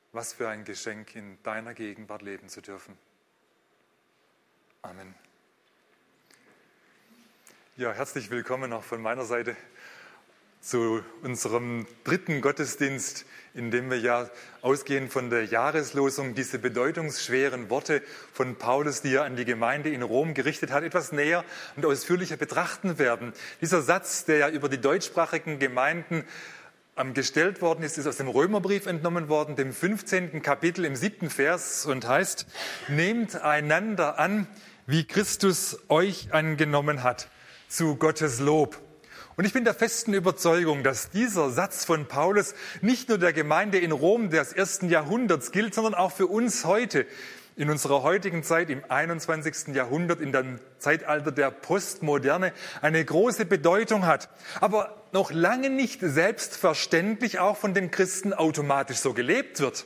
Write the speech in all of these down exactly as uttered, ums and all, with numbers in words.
Was für ein Geschenk, in deiner Gegenwart leben zu dürfen. Amen. Ja, herzlich willkommen auch von meiner Seite zu unserem dritten Gottesdienst, in dem wir ja ausgehend von der Jahreslosung diese bedeutungsschweren Worte von Paulus, die er an die Gemeinde in Rom gerichtet hat, etwas näher und ausführlicher betrachten werden. Dieser Satz, der ja über die deutschsprachigen Gemeinden ähm, gestellt worden ist, ist aus dem Römerbrief entnommen worden, dem fünfzehnten Kapitel im siebten Vers und heißt: Nehmt einander an, wie Christus euch angenommen hat, zu Gottes Lob. Und ich bin der festen Überzeugung, dass dieser Satz von Paulus nicht nur der Gemeinde in Rom des ersten Jahrhunderts gilt, sondern auch für uns heute, in unserer heutigen Zeit, im einundzwanzigsten Jahrhundert, in dem Zeitalter der Postmoderne, eine große Bedeutung hat. Aber noch lange nicht selbstverständlich auch von den Christen automatisch so gelebt wird.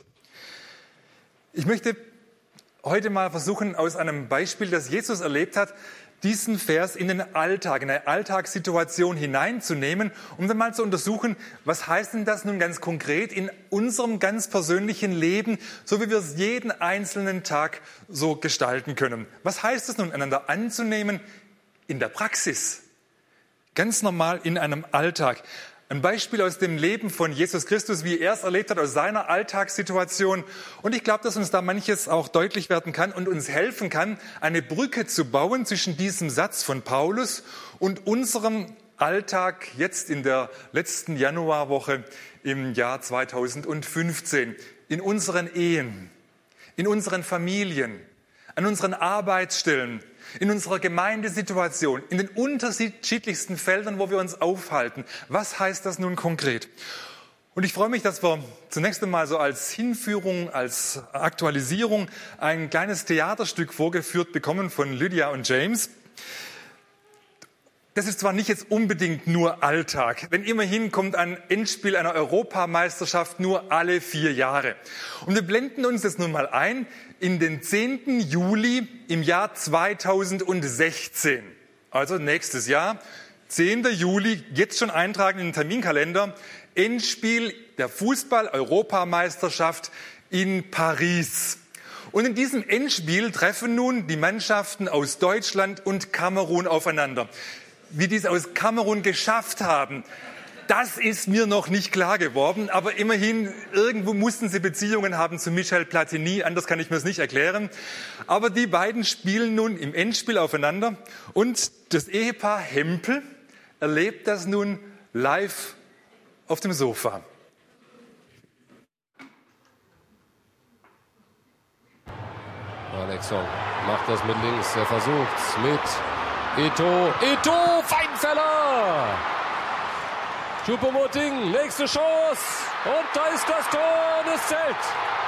Ich möchte heute mal versuchen, aus einem Beispiel, das Jesus erlebt hat, diesen Vers in den Alltag, in eine Alltagssituation hineinzunehmen, um dann mal zu untersuchen, was heißt denn das nun ganz konkret in unserem ganz persönlichen Leben, so wie wir es jeden einzelnen Tag so gestalten können. Was heißt es nun, einander anzunehmen in der Praxis, ganz normal in einem Alltag? Ein Beispiel aus dem Leben von Jesus Christus, wie er es erlebt hat, aus seiner Alltagssituation. Und ich glaube, dass uns da manches auch deutlich werden kann und uns helfen kann, eine Brücke zu bauen zwischen diesem Satz von Paulus und unserem Alltag jetzt in der letzten Januarwoche im Jahr zweitausendfünfzehn. In unseren Ehen, in unseren Familien, an unseren Arbeitsstellen, in unserer Gemeindesituation, in den unterschiedlichsten Feldern, wo wir uns aufhalten. Was heißt das nun konkret? Und ich freue mich, dass wir zunächst einmal so als Hinführung, als Aktualisierung ein kleines Theaterstück vorgeführt bekommen von Lydia und James. Das ist zwar nicht jetzt unbedingt nur Alltag, denn immerhin kommt ein Endspiel einer Europameisterschaft nur alle vier Jahre. Und wir blenden uns das nun mal ein in den zehnten Juli im Jahr zweitausendsechzehn. Also nächstes Jahr, zehnten Juli, jetzt schon eintragen in den Terminkalender, Endspiel der Fußball-Europameisterschaft in Paris. Und in diesem Endspiel treffen nun die Mannschaften aus Deutschland und Kamerun aufeinander. Wie die es aus Kamerun geschafft haben, das ist mir noch nicht klar geworden. Aber immerhin, irgendwo mussten sie Beziehungen haben zu Michel Platini, anders kann ich mir das nicht erklären. Aber die beiden spielen nun im Endspiel aufeinander und das Ehepaar Hempel erlebt das nun live auf dem Sofa. Alexson macht das mit links, er versucht's mit Eto'o, Eto'o, Feinfeller! Choupo-Moting, nächste Chance und da ist das Tor und es zählt.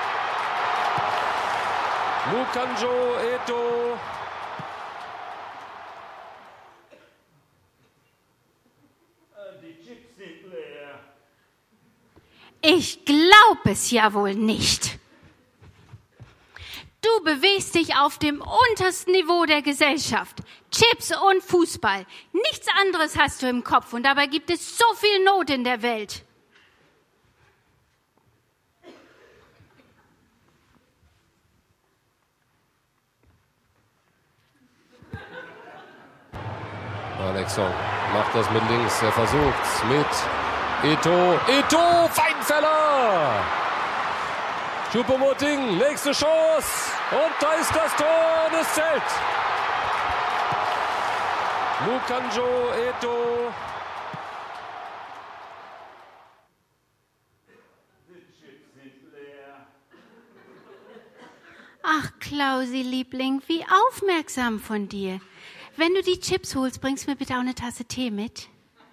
Mukanjo, Eto'o. Die Chips sind leer. Ich glaube es ja wohl nicht. Du bewegst dich auf dem untersten Niveau der Gesellschaft. Chips und Fußball. Nichts anderes hast du im Kopf und dabei gibt es so viel Not in der Welt. Alexson macht das mit links, er versucht's mit Eto'o, Eto'o, Feinfeller! Choupo-Moting, nächste Chance und da ist das Tor und es zählt. Mukanjo, Eto'o. Ach, Klausi, Liebling, wie aufmerksam von dir. Wenn du die Chips holst, bringst du mir bitte auch eine Tasse Tee mit.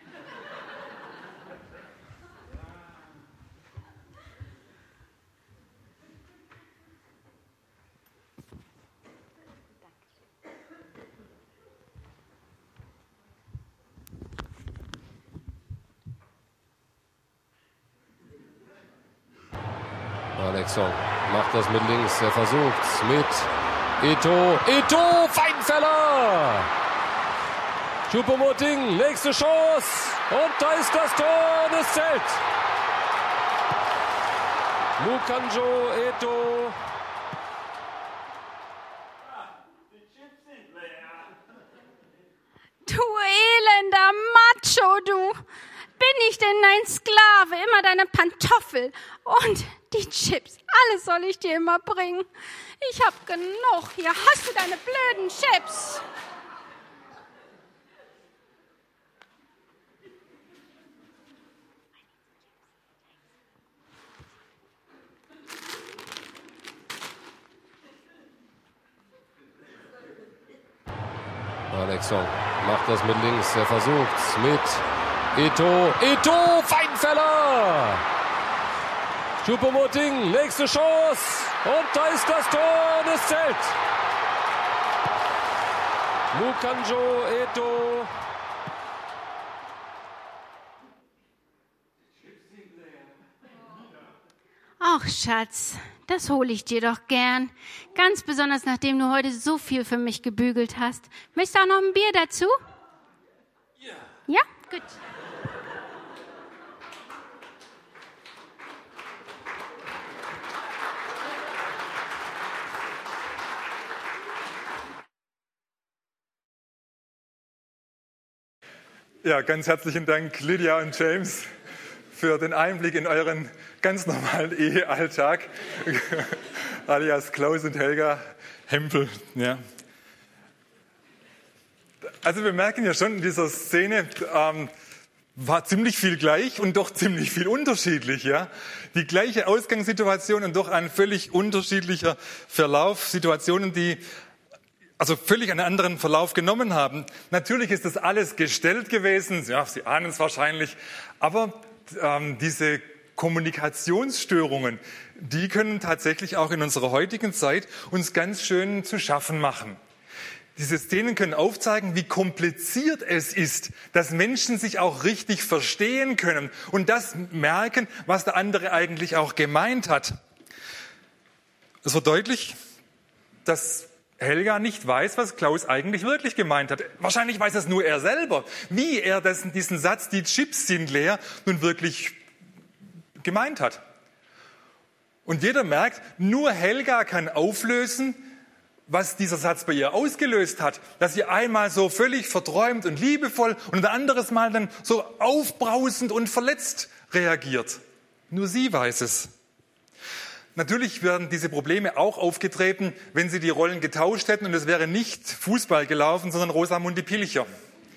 Alexson macht das mit links, er versucht's mit Eto'o, Eto'o, Feinfeller! Choupo-Moting, nächste Chance und da ist das Tor und es zählt. Mukanjo, Eto'o. Du elender Macho, du. Bin ich denn dein Sklave, immer deine Pantoffel und die Chips, alles soll ich dir immer bringen. Ich hab genug, hier hast du deine blöden Chips. Alex Song macht das mit links, er versucht's mit Eto'o, Eto'o, Feinfeller! Choupo-Moting, nächste Chance und da ist das Tor und es zählt. Mukanjo, Eto'o. Ach Schatz, das hole ich dir doch gern. Ganz besonders, nachdem du heute so viel für mich gebügelt hast. Möchtest du auch noch ein Bier dazu? Ja. Ja? Gut. Ja, ganz herzlichen Dank, Lydia und James, für den Einblick in euren ganz normalen Ehealltag, alias Klaus und Helga Hempel. Ja. Also wir merken ja schon in dieser Szene, ähm, war ziemlich viel gleich und doch ziemlich viel unterschiedlich. Ja? Die gleiche Ausgangssituation und doch ein völlig unterschiedlicher Verlauf, Situationen, die also völlig einen anderen Verlauf genommen haben. Natürlich ist das alles gestellt gewesen, ja, Sie ahnen es wahrscheinlich, aber ähm, diese Kommunikationsstörungen, die können tatsächlich auch in unserer heutigen Zeit uns ganz schön zu schaffen machen. Diese Szenen können aufzeigen, wie kompliziert es ist, dass Menschen sich auch richtig verstehen können und das merken, was der andere eigentlich auch gemeint hat. Es wird deutlich, dass Helga nicht weiß, was Klaus eigentlich wirklich gemeint hat. Wahrscheinlich weiß es nur er selber, wie er das, diesen Satz, die Chips sind leer, nun wirklich gemeint hat. Und jeder merkt, nur Helga kann auflösen, was dieser Satz bei ihr ausgelöst hat. Dass sie einmal so völlig verträumt und liebevoll und ein anderes Mal dann so aufbrausend und verletzt reagiert. Nur sie weiß es. Natürlich werden diese Probleme auch aufgetreten, wenn sie die Rollen getauscht hätten und es wäre nicht Fußball gelaufen, sondern Rosamunde Pilcher.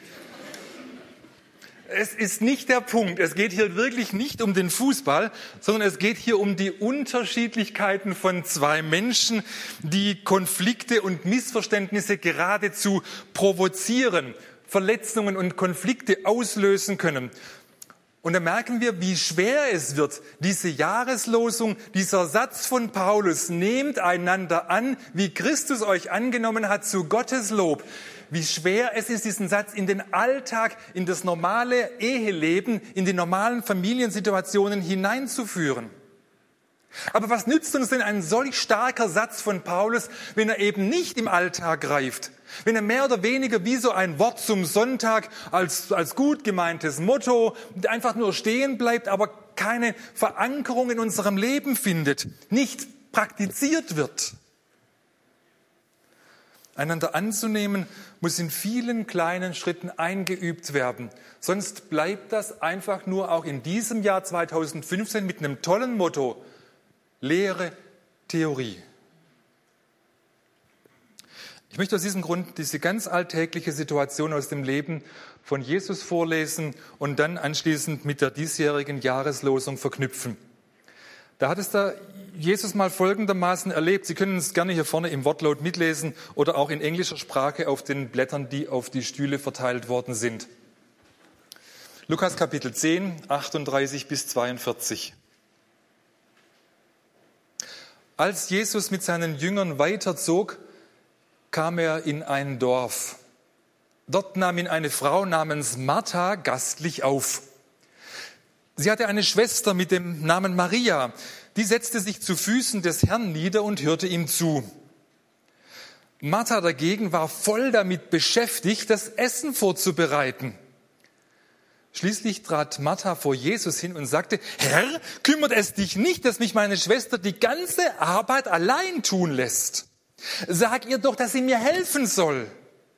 Es ist nicht der Punkt. Es geht hier wirklich nicht um den Fußball, sondern es geht hier um die Unterschiedlichkeiten von zwei Menschen, die Konflikte und Missverständnisse geradezu provozieren, Verletzungen und Konflikte auslösen können. Und da merken wir, wie schwer es wird, diese Jahreslosung, dieser Satz von Paulus, nehmt einander an, wie Christus euch angenommen hat, zu Gottes Lob. Wie schwer es ist, diesen Satz in den Alltag, in das normale Eheleben, in die normalen Familiensituationen hineinzuführen. Aber was nützt uns denn ein solch starker Satz von Paulus, wenn er eben nicht im Alltag greift? Wenn er mehr oder weniger wie so ein Wort zum Sonntag als, als gut gemeintes Motto einfach nur stehen bleibt, aber keine Verankerung in unserem Leben findet, nicht praktiziert wird. Einander anzunehmen muss in vielen kleinen Schritten eingeübt werden. Sonst bleibt das einfach nur auch in diesem Jahr zweitausendfünfzehn mit einem tollen Motto: leere Theorie. Ich möchte aus diesem Grund diese ganz alltägliche Situation aus dem Leben von Jesus vorlesen und dann anschließend mit der diesjährigen Jahreslosung verknüpfen. Da hat es da Jesus mal folgendermaßen erlebt. Sie können es gerne hier vorne im Wortlaut mitlesen oder auch in englischer Sprache auf den Blättern, die auf die Stühle verteilt worden sind. Lukas Kapitel zehn, achtunddreißig bis zweiundvierzig. Als Jesus mit seinen Jüngern weiterzog, kam er in ein Dorf. Dort nahm ihn eine Frau namens Martha gastlich auf. Sie hatte eine Schwester mit dem Namen Maria, die setzte sich zu Füßen des Herrn nieder und hörte ihm zu. Martha dagegen war voll damit beschäftigt, das Essen vorzubereiten. Schließlich trat Martha vor Jesus hin und sagte, Herr, kümmert es dich nicht, dass mich meine Schwester die ganze Arbeit allein tun lässt? Sag ihr doch, dass sie mir helfen soll.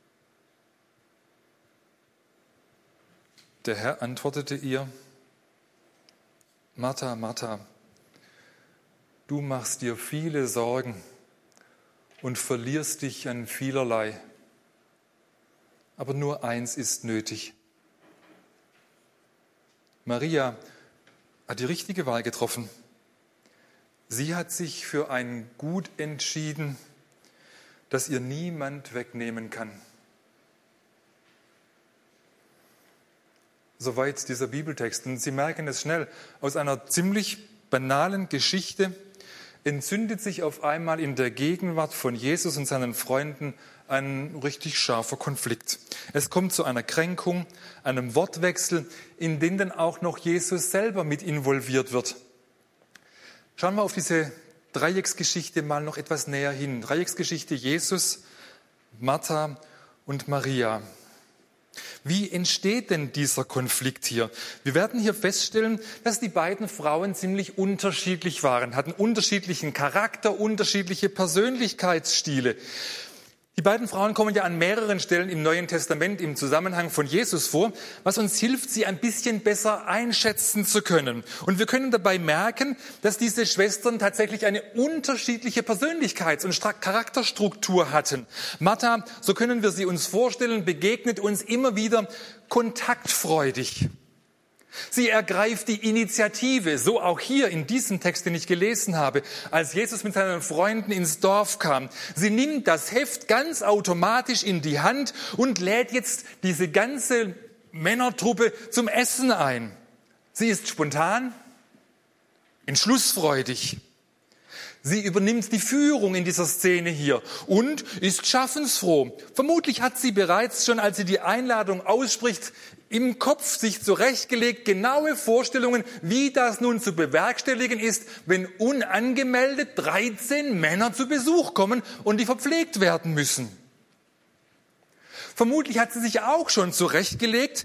Der Herr antwortete ihr, Martha, Martha, du machst dir viele Sorgen und verlierst dich an vielerlei. Aber nur eins ist nötig. Maria hat die richtige Wahl getroffen. Sie hat sich für ein Gut entschieden, das ihr niemand wegnehmen kann. Soweit dieser Bibeltext. Und Sie merken es schnell, aus einer ziemlich banalen Geschichte entzündet sich auf einmal in der Gegenwart von Jesus und seinen Freunden ein richtig scharfer Konflikt. Es kommt zu einer Kränkung, einem Wortwechsel, in den dann auch noch Jesus selber mit involviert wird. Schauen wir auf diese Dreiecksgeschichte mal noch etwas näher hin. Dreiecksgeschichte Jesus, Martha und Maria. Wie entsteht denn dieser Konflikt hier? Wir werden hier feststellen, dass die beiden Frauen ziemlich unterschiedlich waren, hatten unterschiedlichen Charakter, unterschiedliche Persönlichkeitsstile. Die beiden Frauen kommen ja an mehreren Stellen im Neuen Testament im Zusammenhang von Jesus vor, was uns hilft, sie ein bisschen besser einschätzen zu können. Und wir können dabei merken, dass diese Schwestern tatsächlich eine unterschiedliche Persönlichkeits- und Charakterstruktur hatten. Martha, so können wir sie uns vorstellen, begegnet uns immer wieder kontaktfreudig. Sie ergreift die Initiative, so auch hier in diesem Text, den ich gelesen habe, als Jesus mit seinen Freunden ins Dorf kam. Sie nimmt das Heft ganz automatisch in die Hand und lädt jetzt diese ganze Männertruppe zum Essen ein. Sie ist spontan, entschlussfreudig. Sie übernimmt die Führung in dieser Szene hier und ist schaffensfroh. Vermutlich hat sie bereits schon, als sie die Einladung ausspricht, im Kopf sich zurechtgelegt, genaue Vorstellungen, wie das nun zu bewerkstelligen ist, wenn unangemeldet dreizehn Männer zu Besuch kommen und die verpflegt werden müssen. Vermutlich hat sie sich auch schon zurechtgelegt,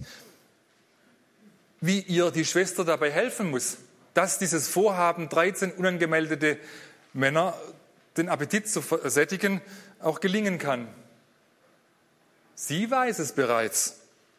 wie ihr die Schwester dabei helfen muss, dass dieses Vorhaben, dreizehn unangemeldete Männer den Appetit zu sättigen, auch gelingen kann. Sie weiß es bereits.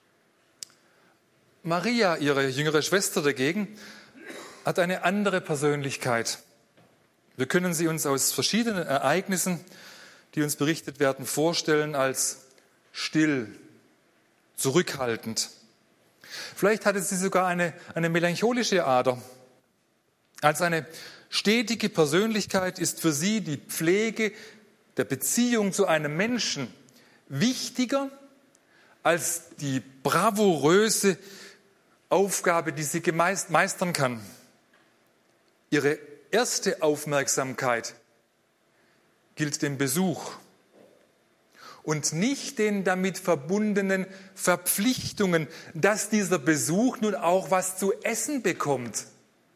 Maria, ihre jüngere Schwester dagegen, hat eine andere Persönlichkeit. Wir können sie uns aus verschiedenen Ereignissen, die uns berichtet werden, vorstellen als still, zurückhaltend. Vielleicht hatte sie sogar eine, eine melancholische Ader. Als eine stetige Persönlichkeit ist für sie die Pflege der Beziehung zu einem Menschen wichtiger als die bravouröse Aufgabe, die sie meistern kann. Ihre erste Aufmerksamkeit gilt dem Besuch und nicht den damit verbundenen Verpflichtungen, dass dieser Besuch nun auch was zu essen bekommt.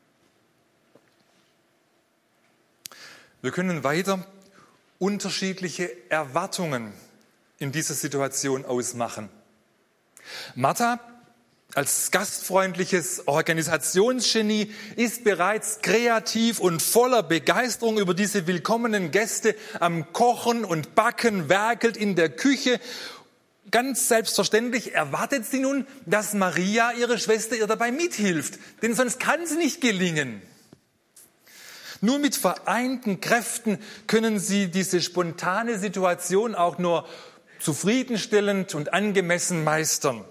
Wir können weiter unterschiedliche Erwartungen in dieser Situation ausmachen. Martha als gastfreundliches Organisationsgenie ist bereits kreativ und voller Begeisterung über diese willkommenen Gäste am Kochen und Backen, werkelt in der Küche. Ganz selbstverständlich erwartet sie nun, dass Maria, ihre Schwester, ihr dabei mithilft, denn sonst kann es nicht gelingen. Nur mit vereinten Kräften können sie diese spontane Situation auch nur zufriedenstellend und angemessen meistern.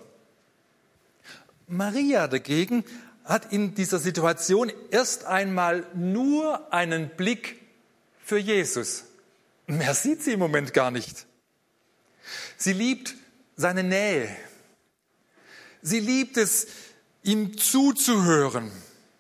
Maria dagegen hat in dieser Situation erst einmal nur einen Blick für Jesus. Mehr sieht sie im Moment gar nicht. Sie liebt seine Nähe. Sie liebt es, ihm zuzuhören.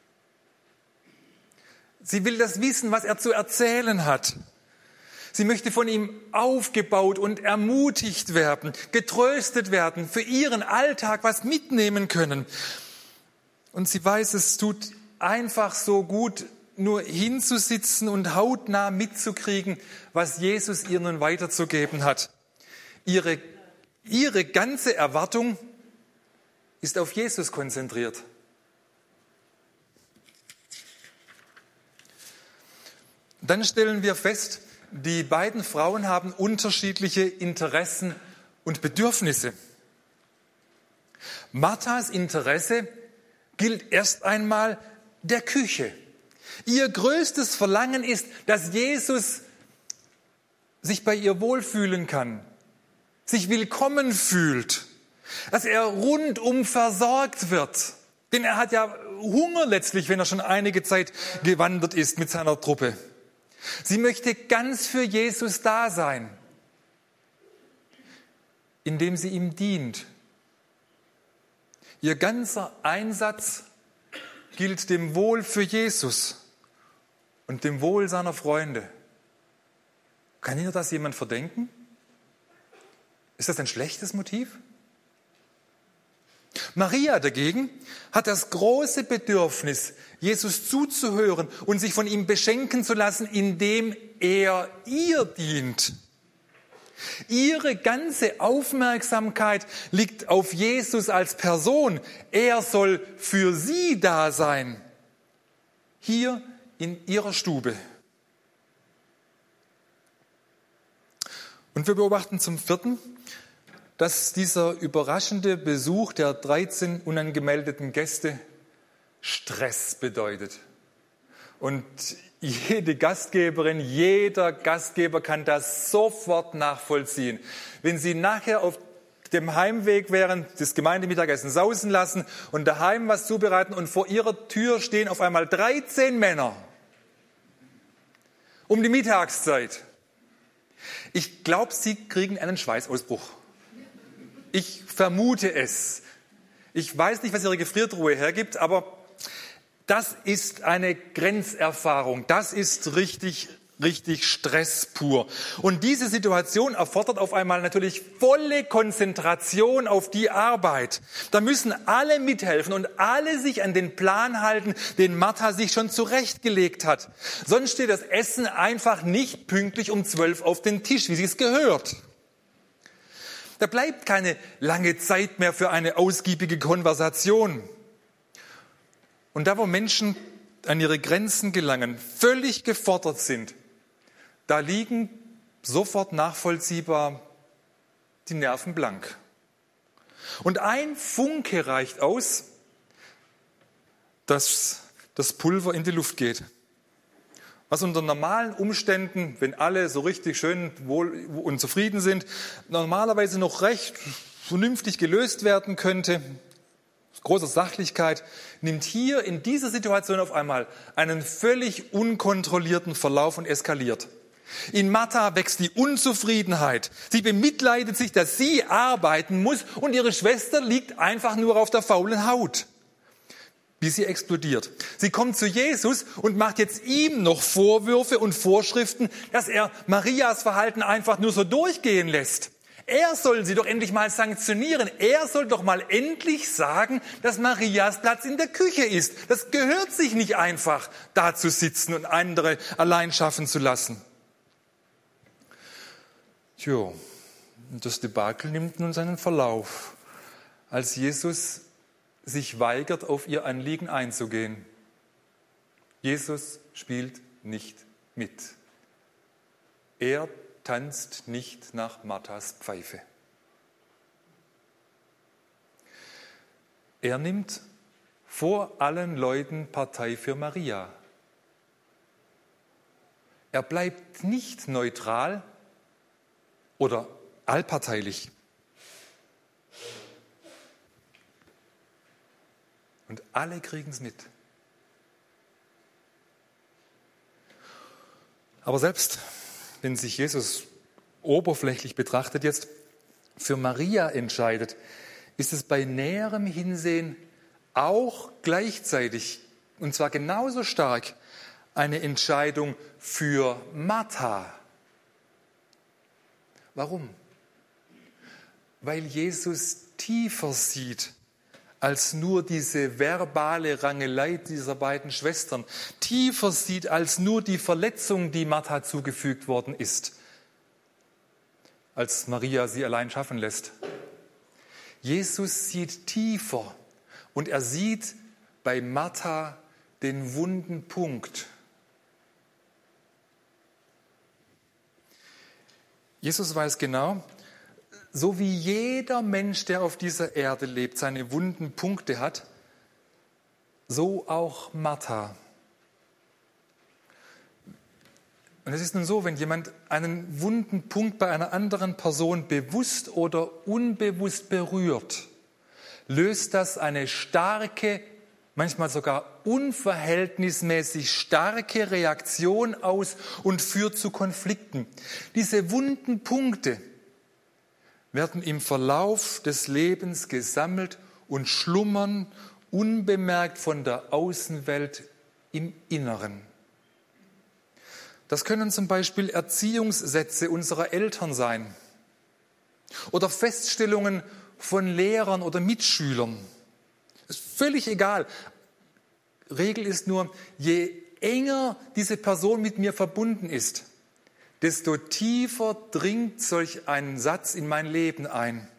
Sie will das wissen, was er zu erzählen hat. Sie möchte von ihm aufgebaut und ermutigt werden, getröstet werden, für ihren Alltag was mitnehmen können. Und sie weiß, es tut einfach so gut, nur hinzusitzen und hautnah mitzukriegen, was Jesus ihr nun weiterzugeben hat. Ihre, ihre ganze Erwartung ist auf Jesus konzentriert. Dann stellen wir fest, die beiden Frauen haben unterschiedliche Interessen und Bedürfnisse. Marthas Interesse gilt erst einmal der Küche. Ihr größtes Verlangen ist, dass Jesus sich bei ihr wohlfühlen kann, sich willkommen fühlt, dass er rundum versorgt wird. Denn er hat ja Hunger letztlich, wenn er schon einige Zeit gewandert ist mit seiner Truppe. Sie möchte ganz für Jesus da sein, indem sie ihm dient. Ihr ganzer Einsatz gilt dem Wohl für Jesus und dem Wohl seiner Freunde. Kann ihr das jemand verdenken? Ist das ein schlechtes Motiv? Maria dagegen hat das große Bedürfnis, Jesus zuzuhören und sich von ihm beschenken zu lassen, indem er ihr dient. Ihre ganze Aufmerksamkeit liegt auf Jesus als Person. Er soll für sie da sein, hier in ihrer Stube. Und wir beobachten zum Vierten, dass dieser überraschende Besuch der dreizehn unangemeldeten Gäste Stress bedeutet. Und jede Gastgeberin, jeder Gastgeber kann das sofort nachvollziehen. Wenn Sie nachher auf dem Heimweg während des Gemeindemittagessen sausen lassen und daheim was zubereiten und vor Ihrer Tür stehen auf einmal dreizehn Männer um die Mittagszeit. Ich glaube, Sie kriegen einen Schweißausbruch. Ich vermute es. Ich weiß nicht, was Ihre Gefriertruhe hergibt, aber das ist eine Grenzerfahrung. Das ist richtig, richtig Stress pur. Und diese Situation erfordert auf einmal natürlich volle Konzentration auf die Arbeit. Da müssen alle mithelfen und alle sich an den Plan halten, den Martha sich schon zurechtgelegt hat. Sonst steht das Essen einfach nicht pünktlich um zwölf auf den Tisch, wie sie es gehört. Da bleibt keine lange Zeit mehr für eine ausgiebige Konversation. Und da, wo Menschen an ihre Grenzen gelangen, völlig gefordert sind, da liegen sofort nachvollziehbar die Nerven blank. Und ein Funke reicht aus, dass das Pulver in die Luft geht. Was unter normalen Umständen, wenn alle so richtig schön wohl und zufrieden sind, normalerweise noch recht vernünftig gelöst werden könnte, großer Sachlichkeit, nimmt hier in dieser Situation auf einmal einen völlig unkontrollierten Verlauf und eskaliert. In Martha wächst die Unzufriedenheit. Sie bemitleidet sich, dass sie arbeiten muss und ihre Schwester liegt einfach nur auf der faulen Haut, bis sie explodiert. Sie kommt zu Jesus und macht jetzt ihm noch Vorwürfe und Vorschriften, dass er Marias Verhalten einfach nur so durchgehen lässt. Er soll sie doch endlich mal sanktionieren. Er soll doch mal endlich sagen, dass Marias Platz in der Küche ist. Das gehört sich nicht einfach, da zu sitzen und andere allein schaffen zu lassen. Tja, das Debakel nimmt nun seinen Verlauf, als Jesus sich weigert, auf ihr Anliegen einzugehen. Jesus spielt nicht mit. Er tanzt nicht nach Marthas Pfeife. Er nimmt vor allen Leuten Partei für Maria. Er bleibt nicht neutral oder allparteilich. Und alle kriegen es mit. Aber selbst wenn sich Jesus oberflächlich betrachtet jetzt für Maria entscheidet, ist es bei näherem Hinsehen auch gleichzeitig, und zwar genauso stark, eine Entscheidung für Martha. Warum? Weil Jesus tiefer sieht als nur diese verbale Rangelei dieser beiden Schwestern, tiefer sieht als nur die Verletzung, die Martha zugefügt worden ist, als Maria sie allein schaffen lässt. Jesus sieht tiefer und er sieht bei Martha den wunden Punkt. Jesus weiß genau, so wie jeder Mensch, der auf dieser Erde lebt, seine wunden Punkte hat, so auch Martha. Und es ist nun so, wenn jemand einen wunden Punkt bei einer anderen Person bewusst oder unbewusst berührt, löst das eine starke, manchmal sogar unverhältnismäßig starke Reaktion aus und führt zu Konflikten. Diese wunden Punkte werden im Verlauf des Lebens gesammelt und schlummern unbemerkt von der Außenwelt im Inneren. Das können zum Beispiel Erziehungssätze unserer Eltern sein oder Feststellungen von Lehrern oder Mitschülern. Ist völlig egal. Regel ist nur, je enger diese Person mit mir verbunden ist, desto tiefer dringt solch ein Satz in mein Leben ein.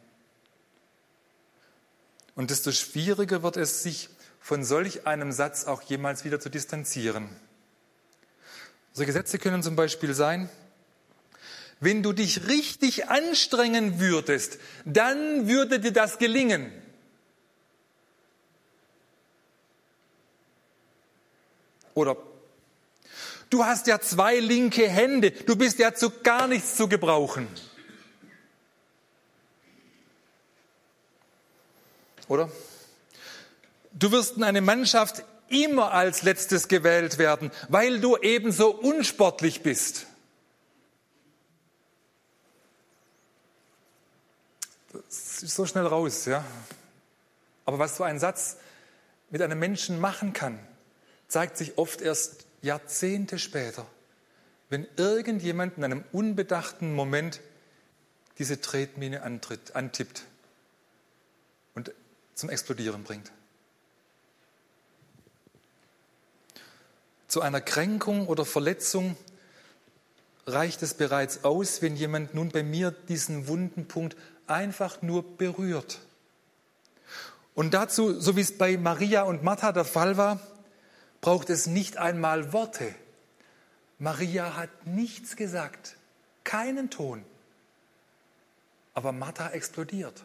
Und desto schwieriger wird es, sich von solch einem Satz auch jemals wieder zu distanzieren. Solche Sätze können zum Beispiel sein: Wenn du dich richtig anstrengen würdest, dann würde dir das gelingen. Oder: Du hast ja zwei linke Hände, du bist ja zu gar nichts zu gebrauchen. Oder: Du wirst in eine Mannschaft immer als Letztes gewählt werden, weil du ebenso unsportlich bist. Das ist so schnell raus, ja. Aber was so ein Satz mit einem Menschen machen kann, zeigt sich oft erst Jahrzehnte später, wenn irgendjemand in einem unbedachten Moment diese Tretmine antritt, antippt und zum Explodieren bringt. Zu einer Kränkung oder Verletzung reicht es bereits aus, wenn jemand nun bei mir diesen wunden Punkt einfach nur berührt. Und dazu, so wie es bei Maria und Martha der Fall war, braucht es nicht einmal Worte. Maria hat nichts gesagt, keinen Ton. Aber Martha explodiert.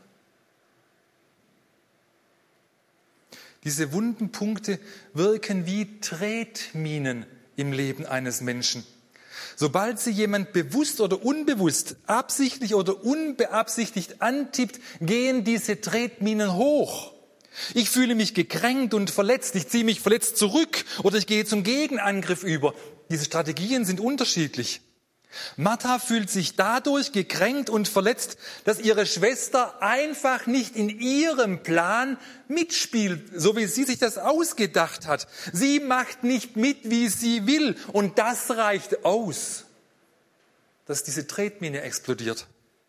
Diese wunden Punkte wirken wie Tretminen im Leben eines Menschen. Sobald sie jemand bewusst oder unbewusst, absichtlich oder unbeabsichtigt antippt, gehen diese Tretminen hoch. Ich fühle mich gekränkt und verletzt, ich ziehe mich verletzt zurück oder ich gehe zum Gegenangriff über. Diese Strategien sind unterschiedlich. Martha fühlt sich dadurch gekränkt und verletzt, dass ihre Schwester einfach nicht in ihrem Plan mitspielt, so wie sie sich das ausgedacht hat. Sie macht nicht mit, wie sie will, und das reicht aus, dass diese Tretmine explodiert.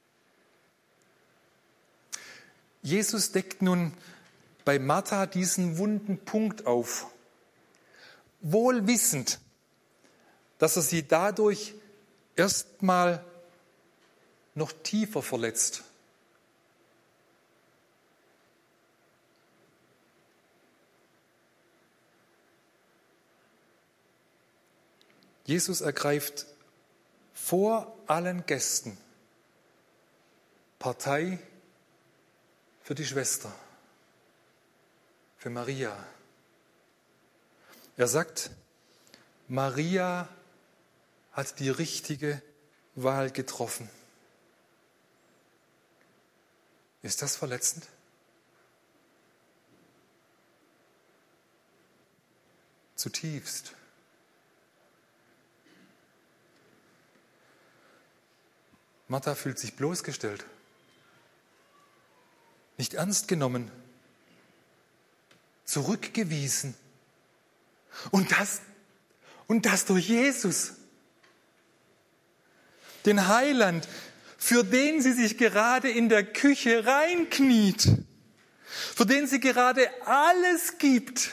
Jesus deckt nun bei Martha diesen wunden Punkt auf, wohl wissend, dass er sie dadurch erstmal noch tiefer verletzt. Jesus ergreift vor allen Gästen Partei für die Schwester, für Maria. Er sagt, Maria hat die richtige Wahl getroffen. Ist das verletzend? Zutiefst. Martha fühlt sich bloßgestellt, nicht ernst genommen, zurückgewiesen. Und das, und das durch Jesus. Den Heiland, für den sie sich gerade in der Küche reinkniet, für den sie gerade alles gibt,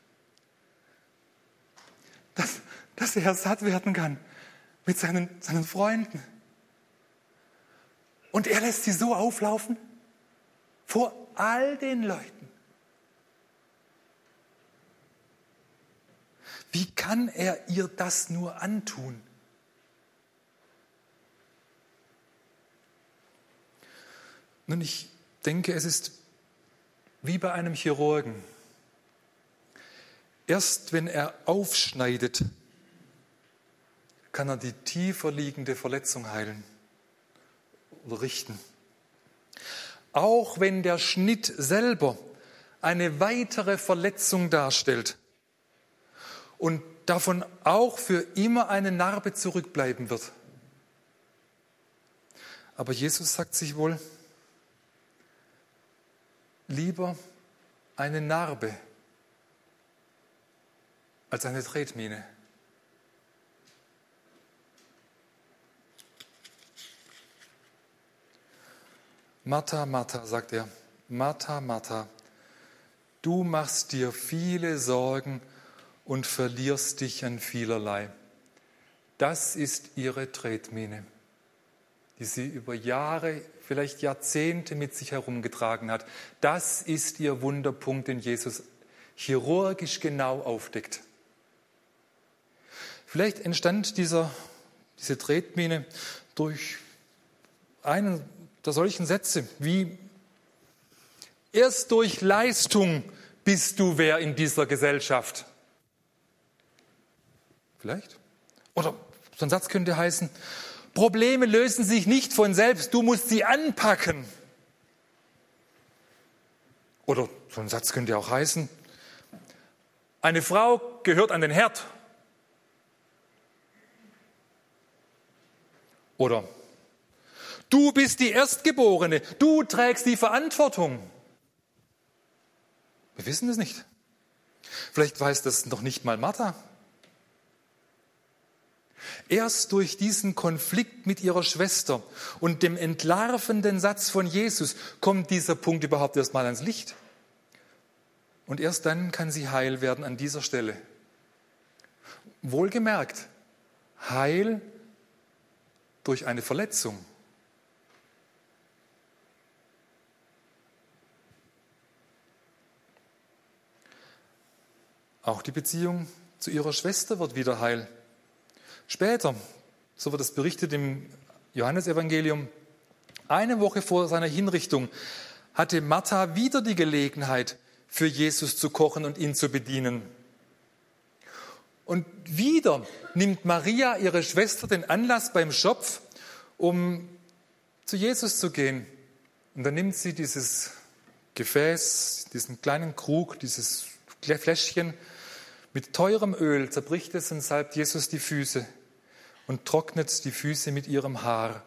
dass, dass er satt werden kann mit seinen, seinen Freunden. Und er lässt sie so auflaufen vor all den Leuten. Wie kann er ihr das nur antun? Nun, ich denke, es ist wie bei einem Chirurgen. Erst wenn er aufschneidet, kann er die tiefer liegende Verletzung heilen oder richten. Auch wenn der Schnitt selber eine weitere Verletzung darstellt und davon auch für immer eine Narbe zurückbleiben wird. Aber Jesus sagt sich wohl, lieber eine Narbe als eine Tretmine. Martha, Martha, sagt er, Martha, Martha, du machst dir viele Sorgen und verlierst dich an vielerlei. Das ist ihre Tretmine, die sie über Jahre, vielleicht Jahrzehnte mit sich herumgetragen hat. Das ist ihr Wunderpunkt, den Jesus chirurgisch genau aufdeckt. Vielleicht entstand dieser, diese Tretmine durch einen der solchen Sätze wie: Erst durch Leistung bist du wer in dieser Gesellschaft. Vielleicht. Oder so ein Satz könnte heißen: Probleme lösen sich nicht von selbst, du musst sie anpacken. Oder so ein Satz könnte auch heißen: Eine Frau gehört an den Herd. Oder: Du bist die Erstgeborene, du trägst die Verantwortung. Wir wissen es nicht. Vielleicht weiß das noch nicht mal Martha. Erst durch diesen Konflikt mit ihrer Schwester und dem entlarvenden Satz von Jesus kommt dieser Punkt überhaupt erst mal ans Licht. Und erst dann kann sie heil werden an dieser Stelle. Wohlgemerkt, heil durch eine Verletzung. Auch die Beziehung zu ihrer Schwester wird wieder heil. Später, so wird es berichtet im Johannesevangelium, eine Woche vor seiner Hinrichtung hatte Martha wieder die Gelegenheit, für Jesus zu kochen und ihn zu bedienen. Und wieder nimmt Maria, ihre Schwester, den Anlass beim Schopf, um zu Jesus zu gehen. Und dann nimmt sie dieses Gefäß, diesen kleinen Krug, dieses Fläschchen mit teurem Öl, zerbricht es und salbt Jesus die Füße und trocknet die Füße mit ihrem Haar.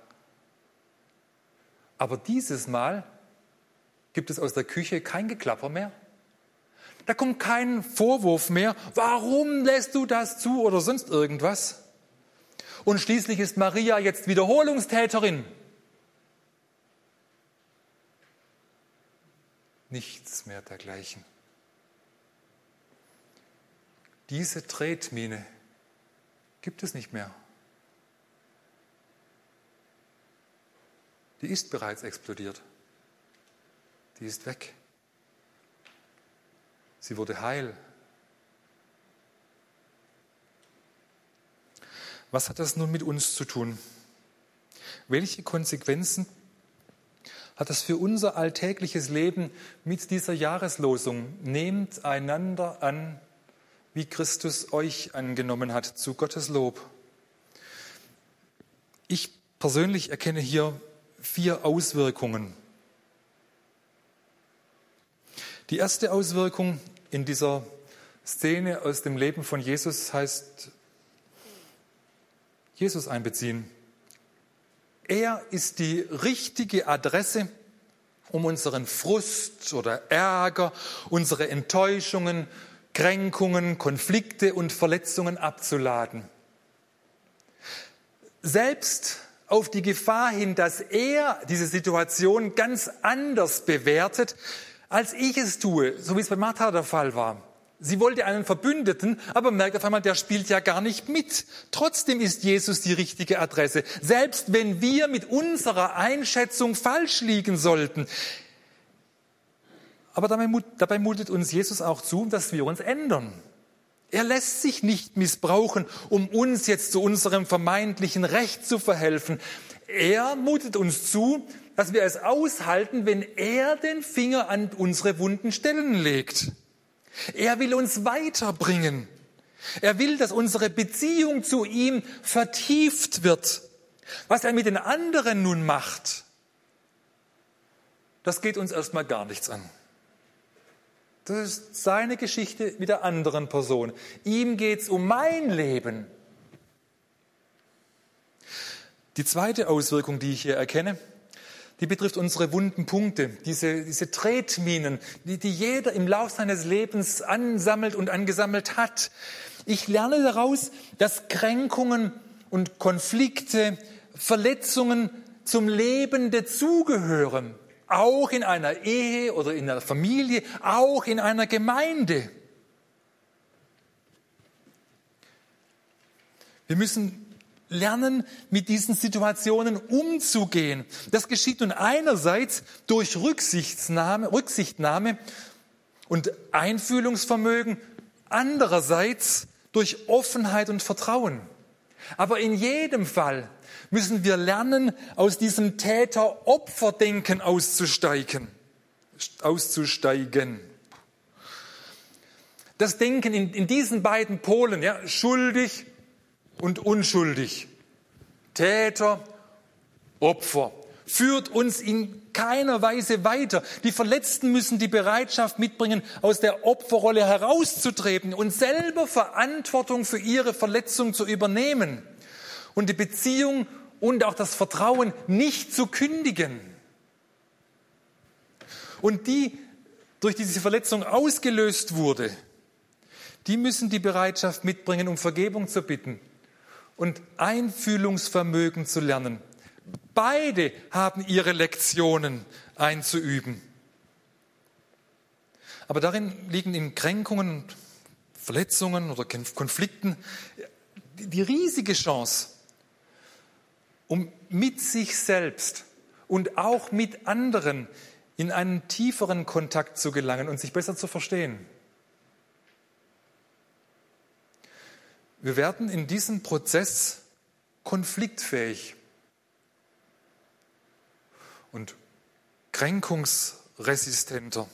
Aber dieses Mal gibt es aus der Küche kein Geklapper mehr. Da kommt kein Vorwurf mehr. Warum lässt du das zu oder sonst irgendwas? Und schließlich ist Maria jetzt Wiederholungstäterin. Nichts mehr dergleichen. Diese Tretmine gibt es nicht mehr. Die ist bereits explodiert. Die ist weg. Sie wurde heil. Was hat das nun mit uns zu tun? Welche Konsequenzen hat das für unser alltägliches Leben mit dieser Jahreslosung? Nehmt einander an, wie Christus euch angenommen hat, zu Gottes Lob. Ich persönlich erkenne hier vier Auswirkungen. Die erste Auswirkung in dieser Szene aus dem Leben von Jesus heißt Jesus einbeziehen. Er ist die richtige Adresse, um unseren Frust oder Ärger, unsere Enttäuschungen, Kränkungen, Konflikte und Verletzungen abzuladen. Selbst auf die Gefahr hin, dass er diese Situation ganz anders bewertet, als ich es tue, so wie es bei Martha der Fall war. Sie wollte einen Verbündeten, aber merkt auf einmal, der spielt ja gar nicht mit. Trotzdem ist Jesus die richtige Adresse, selbst wenn wir mit unserer Einschätzung falsch liegen sollten. Aber dabei, dabei mutet uns Jesus auch zu, dass wir uns ändern. Er lässt sich nicht missbrauchen, um uns jetzt zu unserem vermeintlichen Recht zu verhelfen. Er mutet uns zu, dass wir es aushalten, wenn er den Finger an unsere wunden Stellen legt. Er will uns weiterbringen. Er will, dass unsere Beziehung zu ihm vertieft wird. Was er mit den anderen nun macht, das geht uns erstmal gar nichts an. Das ist seine Geschichte mit der anderen Person. Ihm geht's um mein Leben. Die zweite Auswirkung, die ich hier erkenne, die betrifft unsere wunden Punkte, diese, diese Tretminen, die, die jeder im Lauf seines Lebens ansammelt und angesammelt hat. Ich lerne daraus, dass Kränkungen und Konflikte, Verletzungen zum Leben dazugehören. Auch in einer Ehe oder in einer Familie, auch in einer Gemeinde. Wir müssen lernen, mit diesen Situationen umzugehen. Das geschieht nun einerseits durch Rücksichtnahme, Rücksichtnahme und Einfühlungsvermögen, andererseits durch Offenheit und Vertrauen. Aber in jedem Fall müssen wir lernen, aus diesem Täter-Opfer-Denken auszusteigen. auszusteigen. Das Denken in, in diesen beiden Polen, ja, schuldig und unschuldig, Täter, Opfer, führt uns in keiner Weise weiter. Die Verletzten müssen die Bereitschaft mitbringen, aus der Opferrolle herauszutreten und selber Verantwortung für ihre Verletzung zu übernehmen und die Beziehung und auch das Vertrauen nicht zu kündigen. Und die durch diese Verletzung ausgelöst wurde, die müssen die Bereitschaft mitbringen, um Vergebung zu bitten und Einfühlungsvermögen zu lernen. Beide haben ihre Lektionen einzuüben. Aber darin liegen in Kränkungen, Verletzungen oder Konflikten die riesige Chance, um mit sich selbst und auch mit anderen in einen tieferen Kontakt zu gelangen und sich besser zu verstehen. Wir werden in diesem Prozess konfliktfähig und kränkungsresistenter,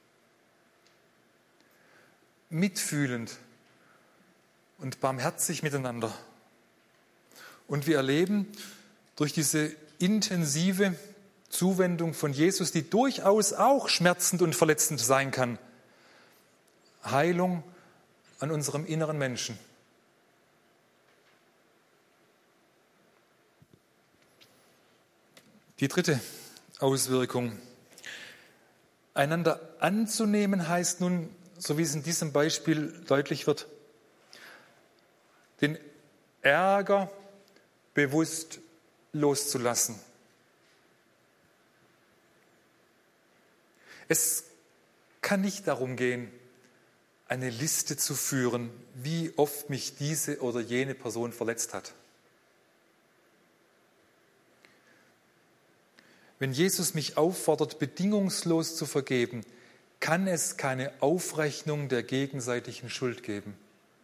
mitfühlend und barmherzig miteinander. Und wir erleben durch diese intensive Zuwendung von Jesus, die durchaus auch schmerzend und verletzend sein kann, Heilung an unserem inneren Menschen. Die dritte Auswirkung. Einander anzunehmen heißt nun, so wie es in diesem Beispiel deutlich wird, den Ärger bewusst loszulassen. Es kann nicht darum gehen, eine Liste zu führen, wie oft mich diese oder jene Person verletzt hat. Wenn Jesus mich auffordert, bedingungslos zu vergeben, kann es keine Aufrechnung der gegenseitigen Schuld geben.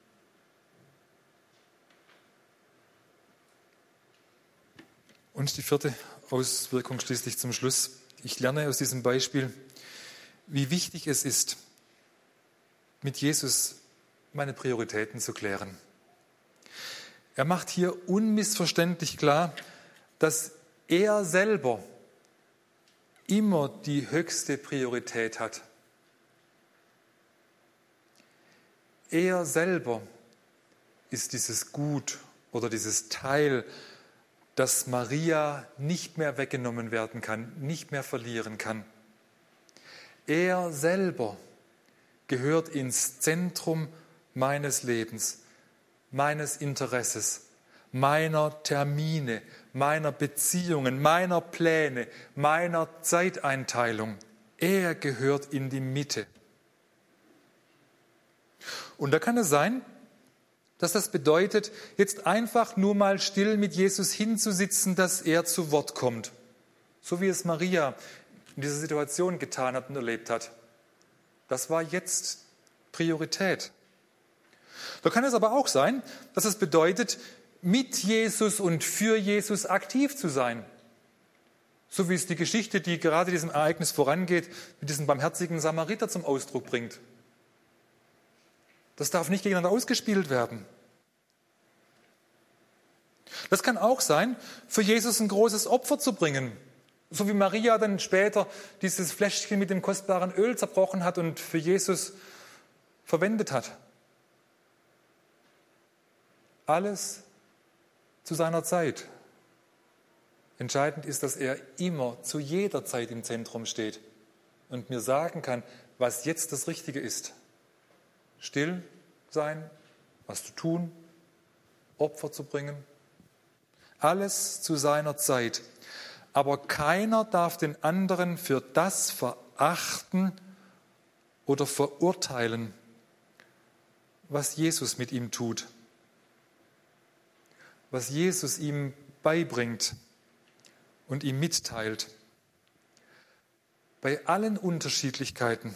Und die vierte Auswirkung schließlich zum Schluss. Ich lerne aus diesem Beispiel, wie wichtig es ist, mit Jesus meine Prioritäten zu klären. Er macht hier unmissverständlich klar, dass er selber immer die höchste Priorität hat. Er selber ist dieses Gut oder dieses Teil, das Maria nicht mehr weggenommen werden kann, nicht mehr verlieren kann. Er selber gehört ins Zentrum meines Lebens, meines Interesses, meiner Termine, meiner Beziehungen, meiner Pläne, meiner Zeiteinteilung. Er gehört in die Mitte. Und da kann es sein, dass das bedeutet, jetzt einfach nur mal still mit Jesus hinzusitzen, dass er zu Wort kommt. So wie es Maria in dieser Situation getan hat und erlebt hat. Das war jetzt Priorität. Da kann es aber auch sein, dass es bedeutet, mit Jesus und für Jesus aktiv zu sein. So wie es die Geschichte, die gerade diesem Ereignis vorangeht, mit diesem barmherzigen Samariter zum Ausdruck bringt. Das darf nicht gegeneinander ausgespielt werden. Das kann auch sein, für Jesus ein großes Opfer zu bringen. So wie Maria dann später dieses Fläschchen mit dem kostbaren Öl zerbrochen hat und für Jesus verwendet hat. Alles zu seiner Zeit. Entscheidend ist, dass er immer, zu jeder Zeit im Zentrum steht und mir sagen kann, was jetzt das Richtige ist. Still sein, was zu tun, Opfer zu bringen. Alles zu seiner Zeit. Aber keiner darf den anderen für das verachten oder verurteilen, was Jesus mit ihm tut. Was Jesus ihm beibringt und ihm mitteilt. Bei allen Unterschiedlichkeiten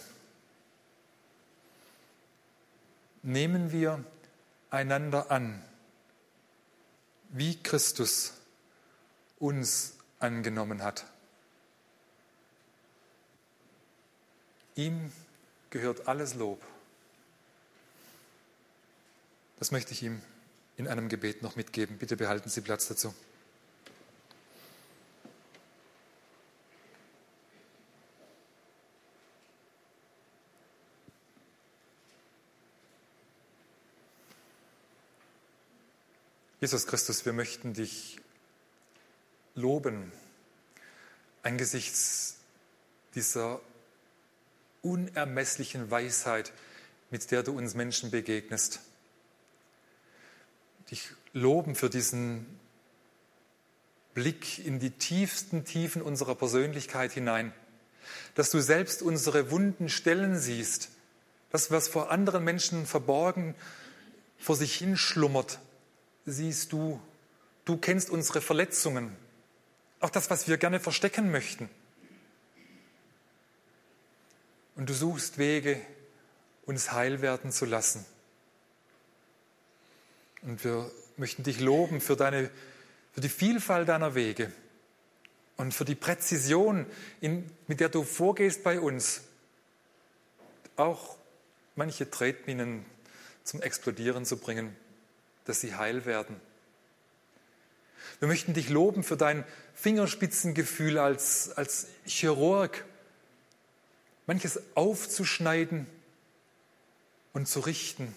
nehmen wir einander an, wie Christus uns angenommen hat. Ihm gehört alles Lob. Das möchte ich ihm in einem Gebet noch mitgeben. Bitte behalten Sie Platz dazu. Jesus Christus, wir möchten dich loben angesichts dieser unermesslichen Weisheit, mit der du uns Menschen begegnest. Dich loben für diesen Blick in die tiefsten Tiefen unserer Persönlichkeit hinein, dass du selbst unsere wunden Stellen siehst, das, was vor anderen Menschen verborgen vor sich hin schlummert, siehst du. Du kennst unsere Verletzungen, auch das, was wir gerne verstecken möchten. Und du suchst Wege, uns heil werden zu lassen. Und wir möchten dich loben für, deine, für die Vielfalt deiner Wege und für die Präzision, in, mit der du vorgehst bei uns, auch manche Tretminen zum Explodieren zu bringen, dass sie heil werden. Wir möchten dich loben für dein Fingerspitzengefühl als, als Chirurg, manches aufzuschneiden und zu richten.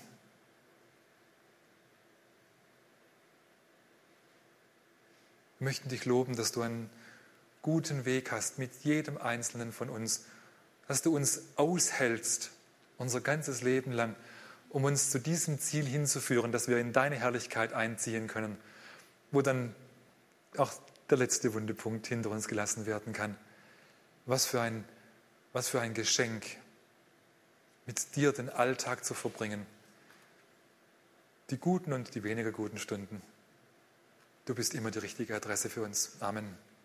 Wir möchten dich loben, dass du einen guten Weg hast mit jedem Einzelnen von uns, dass du uns aushältst, unser ganzes Leben lang, um uns zu diesem Ziel hinzuführen, dass wir in deine Herrlichkeit einziehen können, wo dann auch der letzte Wundepunkt hinter uns gelassen werden kann. Was für ein, was für ein Geschenk, mit dir den Alltag zu verbringen, die guten und die weniger guten Stunden. Du bist immer die richtige Adresse für uns. Amen.